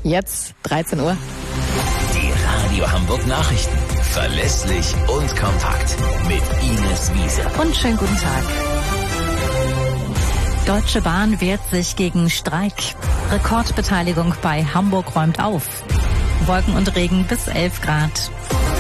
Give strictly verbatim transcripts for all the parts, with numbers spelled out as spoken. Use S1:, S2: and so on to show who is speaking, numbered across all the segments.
S1: Jetzt dreizehn Uhr.
S2: Die Radio Hamburg Nachrichten. Verlässlich und kompakt. Mit Ines Wiese.
S3: Und schönen guten Tag. Deutsche Bahn wehrt sich gegen Streik. Rekordbeteiligung bei Hamburg räumt auf. Wolken und Regen bis elf Grad.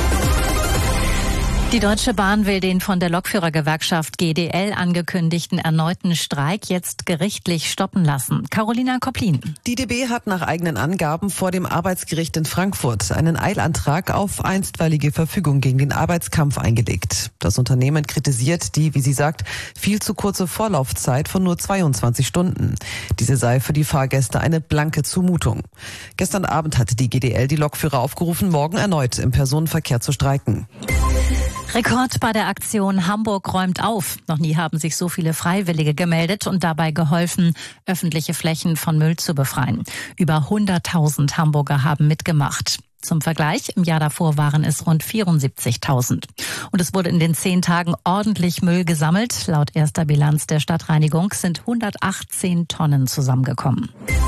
S3: Die Deutsche Bahn will den von der Lokführergewerkschaft G D L angekündigten erneuten Streik jetzt gerichtlich stoppen lassen. Carolina Koplin.
S4: Die D B hat nach eigenen Angaben vor dem Arbeitsgericht in Frankfurt einen Eilantrag auf einstweilige Verfügung gegen den Arbeitskampf eingelegt. Das Unternehmen kritisiert die, wie sie sagt, viel zu kurze Vorlaufzeit von nur zweiundzwanzig Stunden. Diese sei für die Fahrgäste eine blanke Zumutung. Gestern Abend hatte die G D L die Lokführer aufgerufen, morgen erneut im Personenverkehr zu streiken.
S3: Rekord bei der Aktion Hamburg räumt auf. Noch nie haben sich so viele Freiwillige gemeldet und dabei geholfen, öffentliche Flächen von Müll zu befreien. Über hunderttausend Hamburger haben mitgemacht. Zum Vergleich, im Jahr davor waren es rund vierundsiebzigtausend. Und es wurde in den zehn Tagen ordentlich Müll gesammelt. Laut erster Bilanz der Stadtreinigung sind hundertachtzehn Tonnen zusammengekommen.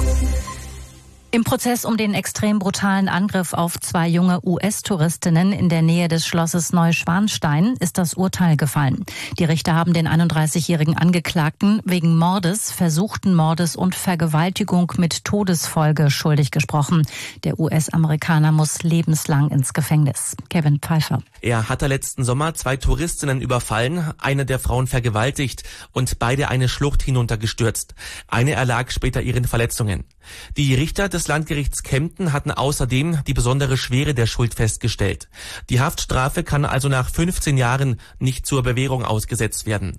S3: Im Prozess um den extrem brutalen Angriff auf zwei junge U S-Touristinnen in der Nähe des Schlosses Neuschwanstein ist das Urteil gefallen. Die Richter haben den einunddreißigjährigen Angeklagten wegen Mordes, versuchten Mordes und Vergewaltigung mit Todesfolge schuldig gesprochen. Der U S-Amerikaner muss lebenslang ins Gefängnis. Kevin Pfeiffer.
S5: Er hatte letzten Sommer zwei Touristinnen überfallen, eine der Frauen vergewaltigt und beide eine Schlucht hinuntergestürzt. Eine erlag später ihren Verletzungen. Die Richter des Landgerichts Kempten hatten außerdem die besondere Schwere der Schuld festgestellt. Die Haftstrafe kann also nach fünfzehn Jahren nicht zur Bewährung ausgesetzt werden.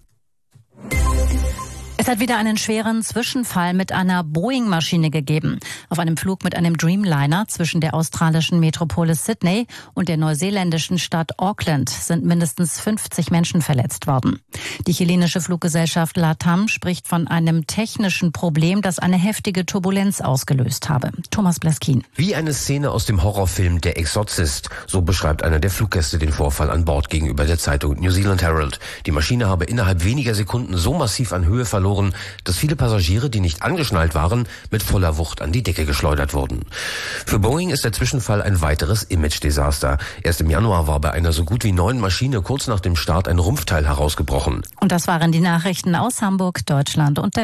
S3: Es hat wieder einen schweren Zwischenfall mit einer Boeing-Maschine gegeben. Auf einem Flug mit einem Dreamliner zwischen der australischen Metropole Sydney und der neuseeländischen Stadt Auckland sind mindestens fünfzig Menschen verletzt worden. Die chilenische Fluggesellschaft LATAM spricht von einem technischen Problem, das eine heftige Turbulenz ausgelöst habe. Thomas Bleskin.
S6: Wie eine Szene aus dem Horrorfilm Der Exorzist. So beschreibt einer der Fluggäste den Vorfall an Bord gegenüber der Zeitung New Zealand Herald. Die Maschine habe innerhalb weniger Sekunden so massiv an Höhe verloren, dass viele Passagiere, die nicht angeschnallt waren, mit voller Wucht an die Decke geschleudert wurden. Für Boeing ist der Zwischenfall ein weiteres Image-Desaster. Erst im Januar war bei einer so gut wie neuen Maschine kurz nach dem Start ein Rumpfteil herausgebrochen.
S3: Und das waren die Nachrichten aus Hamburg, Deutschland und der